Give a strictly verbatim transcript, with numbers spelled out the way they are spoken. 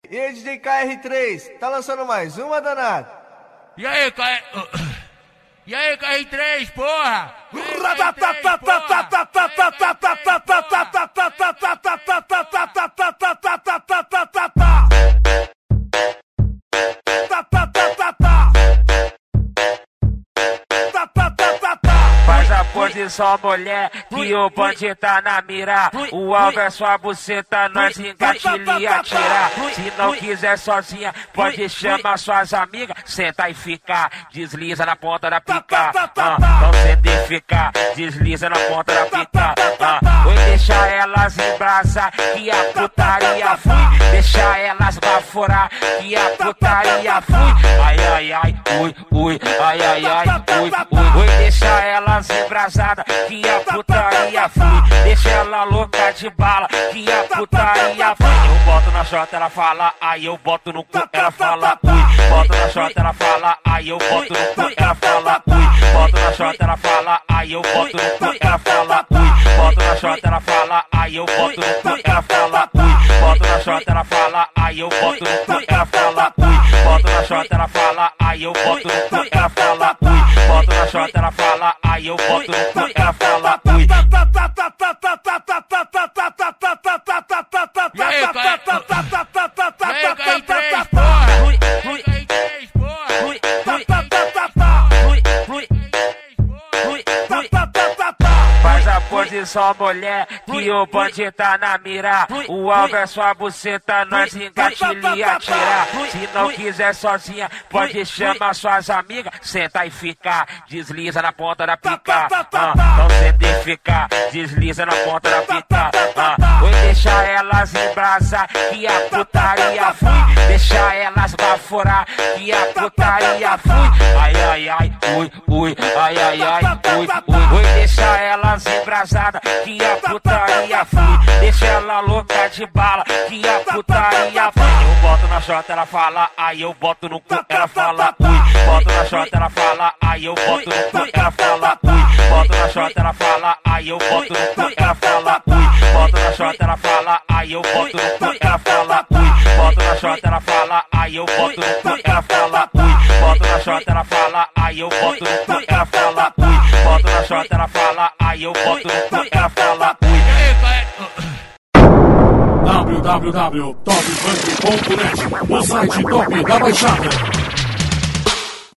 E aí, D J K R três, tá lançando mais uma, danado? E aí, K R... E aí, K R três, porra! Faz a posição, mulher, que o bonde tá na mira. O alvo é sua buceta, nós engatilha e atira. Se não quiser sozinha, pode chamar suas amigas. Senta e fica, desliza na ponta da pica. Ah, então senta e fica, desliza na ponta da pica. Ah, vou deixar elas embrasar, que a putaria fui. Deixar elas baforar, que a putaria fui. Ai, ai, ai, ui, ui, ai, ai, ai, ui, ui. Vou deixar elas embrasadas, que a putaria fui. Deixa ela louca de bala, que a putaria fui. Eu boto na chota, ela fala, aí eu boto no cu, ela fala, ui. Boto na chota, ela fala, aí eu boto no cu, ela fala, ui. Boto na chota, ela fala, aí eu boto no cu, ela fala, ui. Boto na chota, ela fala, aí eu boto no cu, ela fala, ui. Boto na chota, ela fala, aí eu boto no cu, ela fala, ui. Boto na chota, ela fala, aí eu boto no cu, ela fala, ui. Boto na chota, ela fala, aí eu boto no cu, ela fala, ui. E aí, K R três, porra! K R três, porra! Faz a posição, mulher, que o bonde tá na mira. O alvo é sua buceta, nós engatilha e atira. Se não quiser sozinha, pode chamar suas amigas. Senta e fica, desliza na ponta da pica. Ah, então senta e fica, desliza na ponta da pica. Ah, vou deixar elas embrasar, que a putaria fui. Deixar elas baforar, que a putaria fui. Ai, ai, ai, ui, ui, ai, ai, ai, ui, ui. Vou deixar elas embrasadas, que a putaria fui. Deixa ela louca de bala, que a putaria fui. Eu boto na chota, ela fala, aí eu boto no cu, ela fala, ui. Boto na chota, ela fala, aí eu boto no cu, ela fala, ui. Boto na chota, ela fala, aí eu boto no cu, ela fala, ui. Boto na chota, ela fala, aí eu boto no cu, ela fala, ui. Boto na chota, ela fala, aí eu boto no cu, ela fala, ui. Boto na chota, ela fala, aí eu boto no cu, ela fala, ui. Boto na chota, ela fala, aí eu boto no cu, ela fala, ui. w w w ponto top funk ponto net, o site top da Baixada.